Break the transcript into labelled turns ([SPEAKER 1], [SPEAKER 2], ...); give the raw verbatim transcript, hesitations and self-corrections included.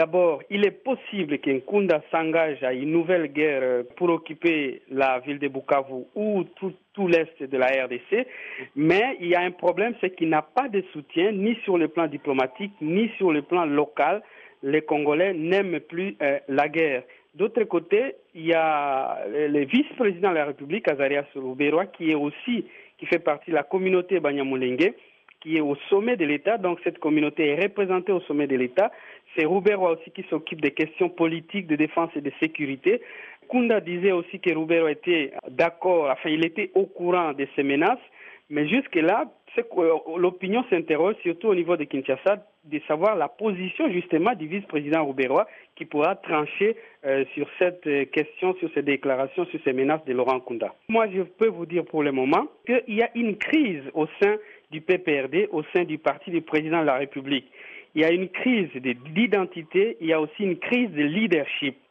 [SPEAKER 1] D'abord, il est possible qu'Nkunda s'engage à une nouvelle guerre pour occuper la ville de Bukavu ou tout, tout l'est de la R D C, mais il y a un problème, c'est qu'il n'a pas de soutien ni sur le plan diplomatique, ni sur le plan local. Les Congolais n'aiment plus euh, la guerre. D'autre côté, il y a le vice-président de la République, Azarias Ruberwa, qui est aussi, qui fait partie de la communauté Banyamulenge, qui est au sommet de l'État. Donc cette communauté est représentée au sommet de l'État. C'est Ruberwa aussi qui s'occupe des questions politiques, de défense et de sécurité. Kunda disait aussi que Ruberwa était d'accord, enfin il était au courant de ces menaces, mais jusque-là, l'opinion s'interroge, surtout au niveau de Kinshasa, de savoir la position justement du vice-président Ruberwa qui pourra trancher euh, sur cette question, sur ces déclarations, sur ces menaces de Laurent Nkunda. Moi, je peux vous dire pour le moment qu'il y a une crise au sein du P P R D, au sein du parti du président de la République. Il y a une crise d'identité, il y a aussi une crise de leadership.